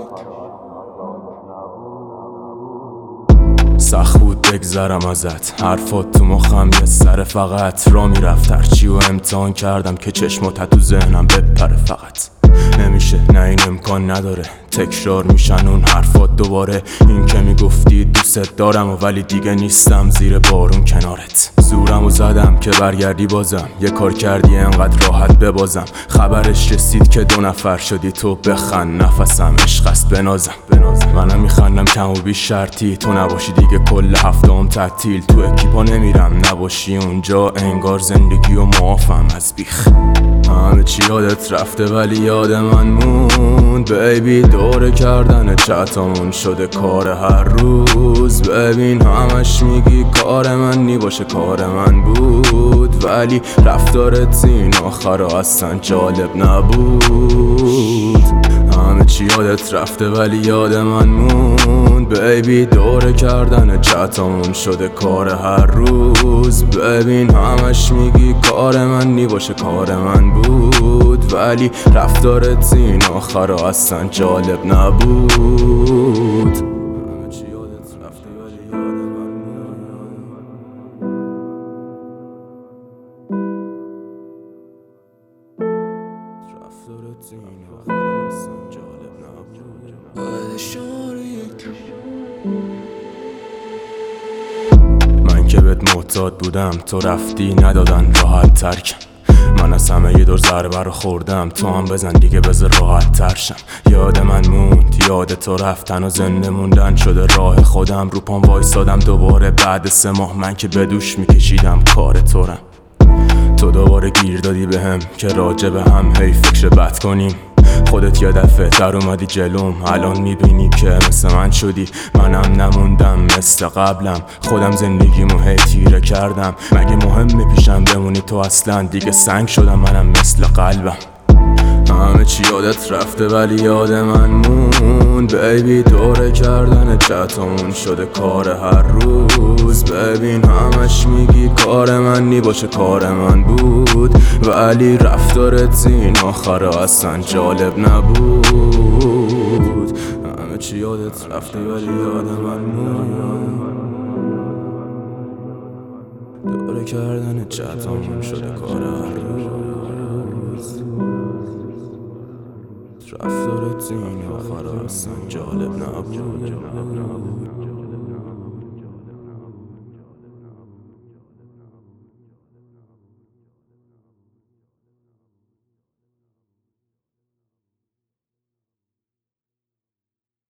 سخت بود بگذرم ازت، حرفات تو مخم یه سر فقط را میرفت. هرچی و امتحان کردم که چشمات تو ذهنم بپره فقط. نمیشه، نه این امکان نداره، تکرار میشن اون حرفات دوباره. این که میگفتی دوست دارم و ولی دیگه نیستم زیر بارون کنارت. زورمو زدم که برگردی بازم، یه کار کردی انقدر راحت ببازم. خبرش رسید که 2 نفر شدی تو، بخند نفسم عشق است بنازم. منم میخندم کم و بیش شرطی، تو نباشی دیگه کل هفته‌ام تعطیل. تو اکیپا نمیرم نباشی اونجا، انگار زندگی و معافم از بیخ. همه چی یادت رفته ولی یاد من موند بیبی. دوره کردن چتامون شده کار هر روز. ببین همش میگی کار من نی باشه، کار من بود. ولی رفتارت این آخرا اصلا جالب نبود. همه چی یادت رفته ولی یاد من موند بیبی. دوره کردن چتامون شده کار هر روز. ببین همش میگی کار من نی باشه، کار من بود. ولی رفتارت این آخرا اصلا جالب نبود. همه چی یادت رفته ولی یاد من موند. رفتارت این آخرا اصلا جالب نبود. من که بهت معتاد بودم، تو رفتی ندادن راحت ترکم. من از همه یه دور ضربه رو خوردم، تو هم بزن دیگه بذار راحت تر شم. یاد من موند، یاد تو رفتن و زنده موندن شده راه خودم. رو پام وایسادم دوباره بعد 3 ماه، من که به دوش میکشیدم کار تورم. تو دوباره گیر دادی بهم که راجع به هم هی فکر بد کنیم. خودت یه دفعه در اومدی جلوم، الان میبینی که مثل من شدی. منم نموندم مثل قبلم، خودم زندگیمو هی تیره کردم. مگه مهمه پیشم بمونی تو اصلا؟ دیگه سنگ شدم منم مثل قلبم. همه چی یادت رفته ولی یاد من موند بیبی. دوره کردن چتامون شده کار هر روز. ببین همش میگی کار من نی باشه، کار من بود. ولی رفتارت این آخرا اصلا جالب نبود. همه چی یادت رفته ولی یاد من موند. دوره کردن چتامون شده کار هر روز. رفتارت این آخرا اصلا جالب نبود.